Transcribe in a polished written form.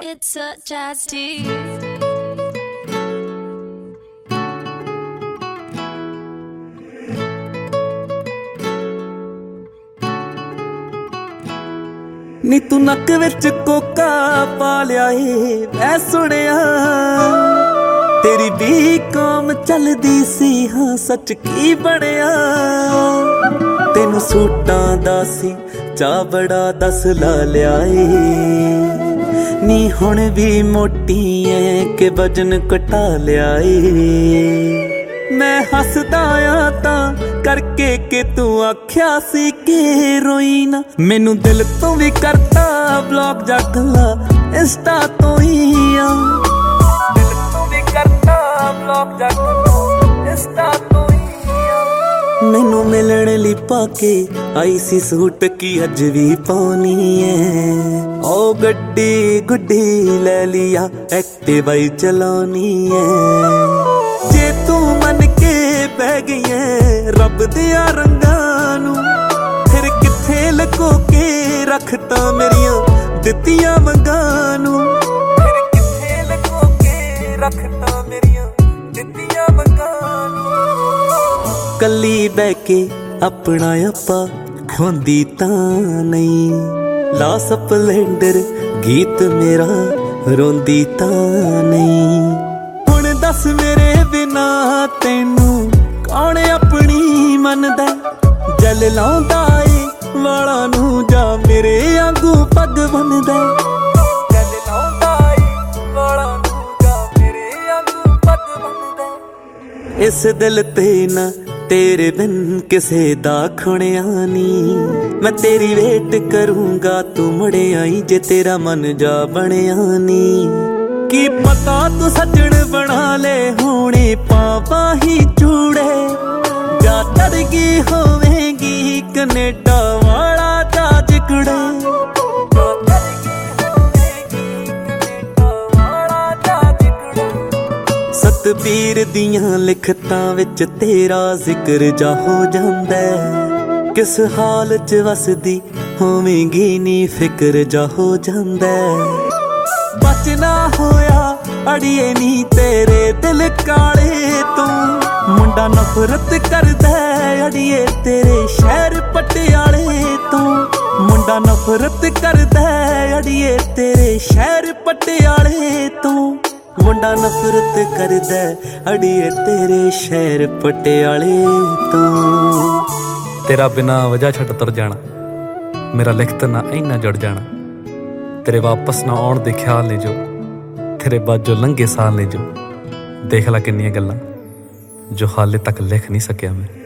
It's such as tea. ਨੀ ਤੂੰ ਨੱਕ ਵਿੱਚ ਕੋਕਾ ਪਾ ਲਿਆ ਏ ਮੈਂ ਸੁਣਿਆ ਤੇਰੀ ਵੀ ਕੌਮ ਚੱਲਦੀ ਸੀ ਹਾਂ ਸੱਚ ਕੀ ਬਣਿਆ ਤੈਨੂੰ ਸੂਟਾਂ ਦਾ ਸੀ ਚਾ ਬੜਾ ਦੱਸ ਲਾ ਲਿਆ ਏ ਨੀ ਹੁਣ ਵੀ ਮੋਟੀ ਐ ਕਿ ਵਜਨ ਘਟਾ ਲਿਆ ਏ ਮੈਂ ਹੱਸਦਾ ਆ ਤਾਂ ਕਰਕੇ ਕਿ ਤੂੰ ਆਖਿਆ ਸੀ ਕਿ ਰੋਈ ਨਾ ਮੈਨੂੰ ਦਿਲ ਤੋਂ ਵੀ ਕਰਤਾ ਬਲੌਕ ਜਾ ਕੱਲਾ ਇੰਸਟਾ ਤੋਂ ਹੀ ਆ ਦਿਲ ਤੋਂ ਵੀ ਕਰਤਾ ਬਲੌਕ ਜਾ ਕੱਲਾ ਇੰਸਟਾ ਤੋਂ ਹੀ ਆ ਮੈਨੂੰ ਮਿਲਣ ਲਈ ਪਾ ਕੇ ਆਈ ਸੀ ਸੂਟ ਕੀ ਅੱਜ ਵੀ ਪਾਉਣੀ ਐ ਓ ਗੱਡੀ ਗੁੱਡੀ ਲੈ ਲਿਆ ਐਕਟਿਵਾ ਹੀ ਚਲਾਉਣੀ ਐ ਜੇ ਤੂੰ ਮੰਨ ਕੇ ਬਹਿ ਗਈ ਐ ਰੱਬ ਦਿਆਂ ਰੰਗਾਂ ਨੂੰ ਫਿਰ ਕਿੱਥੇ ਲੁਕੋ ਕੇ ਰੱਖਤਾ ਮੇਰੀਆਂ ਦਿੱਤੀਆਂ ਮੰਗਾਂ ਨੂੰ ਫਿਰ ਕਿੱਥੇ ਲੁਕੋ ਕੇ ਰੱਖਤਾ ਮੇਰੀਆਂ ਦਿੱਤੀਆਂ ਮੰਗਾਂ ਨੂੰ ਕੱਲੀ ਬਹਿ ਕੇ ਆਪਣਾ ਆਪਾ ਖਵਾਉਂਦੀ ਤਾਂ ਨਹੀਂ ਲਾ ਸਪਲੈਂਡਰ ਗੀਤ ਮੇਰਾ ਰੋਂਦੀ ਤਾਂ ਨਹੀਂ ਹੁਣ ਦੱਸ ਮੇਰੇ ਬਿਨਾ ਤੈਨੂੰ ਕੌਣ ਆਪਣੀ ਮੰਨਦਾ ਜਲ ਲਾਉਂਦਾ ਏ ਵਾਲਾਂ ਨੂੰ ਜਾਂ ਮੇਰੇ ਵਾਂਗੂ ਪੱਗ ਬੰਨਦਾ ਜਲ ਲਾਉਂਦਾ ਏ ਵਾਲਾਂ ਨੂੰ ਜਾਂ ਮੇਰੇ ਵਾਂਗੂ ਪੱਗ ਬੰਨਦਾ ਇਸ ਦਿਲ ਤੇ ਨਾ ਤੇਰੇ ਬਿਨ ਕਿਸੇ ਦਾ ਖੁਣਿਆ ਨੀ ਮੈਂ ਤੇਰੀ ਵੇਟ ਕਰੂੰਗਾ ਤੂੰ ਮੁੜ ਆਈ ਜੇ ਤੇਰਾ ਮਨ ਜਾ ਬਣਿਆ ਨੀ ਕੀ ਪਤਾ ਤੂੰ ਸੱਜਣ ਬਣਾ ਲੈ ਹੋਣੇ ਪਾਵਾਂ ਹੀ ਚੂੜੇ ਜਾਂ ਤੜ ਗਈ ਹੋਵੇਂਗੀ ਕਨੇਡਾ ਵਾਲਾ ਤਾਜ ਕੁੜੇ ਸਤਬੀਰ ਦੀਆਂ ਲਿਖਤਾਂ ਵਿੱਚ ਤੇਰਾ ਜ਼ਿਕਰ ਜਾ ਹੋ ਜਾਂਦਾ ਕਿਸ ਹਾਲ 'ਚ ਵਸਦੀ ਹੋਵੇਂਗੀ ਨੀ ਫਿਕਰ ਜਾ ਹੋ ਜਾਂਦਾ ਬਚਨਾ ਹੋਇਆ ਅੜੀਏ ਨੀ ਤੇਰੇ ਦਿਲ ਕਾਲੇ ਤੋਂ ਮੁੰਡਾ ਨਫ਼ਰਤ ਕਰਦਾ ਅੜੀਏ ਤੇਰੇ ਸ਼ਹਿਰ ਪਟਿਆਲੇ ਤੋਂ ਮੁੰਡਾ ਨਫ਼ਰਤ ਕਰਦਾ ਅੜੀਏ ਤੇਰੇ ਸ਼ਹਿਰ ਪਟਿਆਲੇ ਤੋਂ ਮੁੰਡਾ ਨਫ਼ਰਤ ਕਰਦਾ ਅੜੀਏ ਤੇਰੇ ਸ਼ਹਿਰ ਪਟਿਆਲੇ ਤੋਂ ਤੇਰਾ ਬਿਨਾ ਵਜ੍ਹਾ ਛੱਡ ਤੁਰ ਜਾਣਾ ਮੇਰਾ ਲਿਖਤ ਨਾ ਇੰਨਾ ਜੁੜ ਜਾਣਾ ਤੇਰੇ ਵਾਪਸ ਨਾ ਆਉਣ ਦੇ ਖਿਆਲ ਨੇ ਜੋ ਤੇਰੇ ਬਾਅਦ ਜੋ ਲੰਘੇ ਸਾਲ ਨੇ ਜੋ ਦੇਖ ਲੈ ਕਿੰਨੀਆਂ ਗੱਲਾਂ ਜੋ ਹਾਲੇ ਤੱਕ ਲਿਖ ਨਹੀਂ ਸਕਿਆ ਮੈਂ